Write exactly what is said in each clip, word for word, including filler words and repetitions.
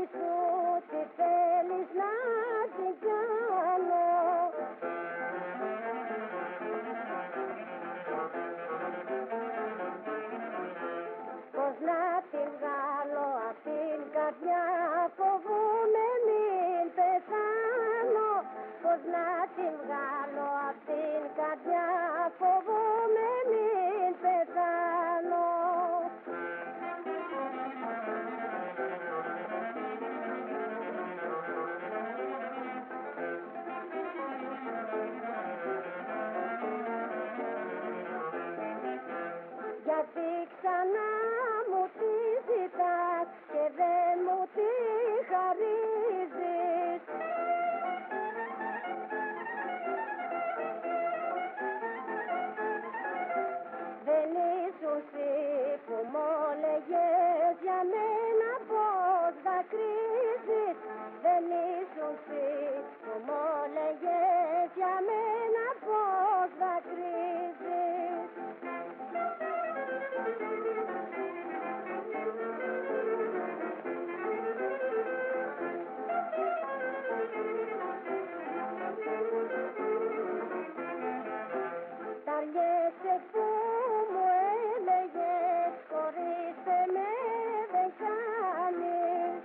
σου τι θέλεις να την κάνω. Πώς να την βγάλω απ' την καρδιά, φοβούμαι μην πεθάνω. Πώς να την βγάλω απ' την καρδιά, φοβούμαι μην πεθάνω. Γιατί ξανά μου τη ζητάς και δεν μου τη χαρίζεις. Δεν ήσουν εσύ που μου έλεγες για μένα πως δακρύζεις. Δεν ήσουν εσύ που μου έλεγες για μένα πως δακρύζεις. Τα αργέσαι που μου έλεγες, χωρίστε με δεν κάνεις.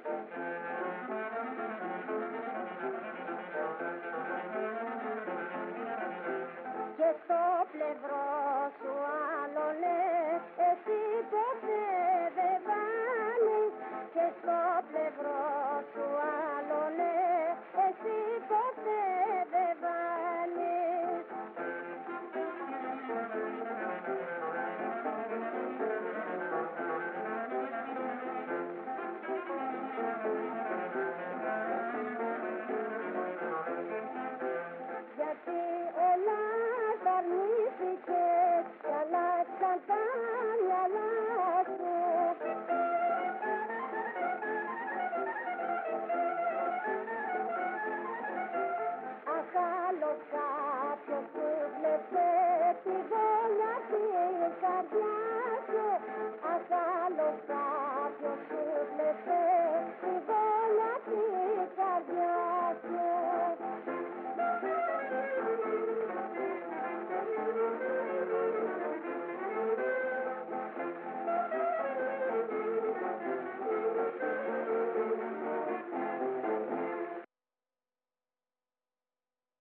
Και στο πλευρό σου άλλο λες, εσύ ποτέ δεν βάνεις. Και στο πλευρό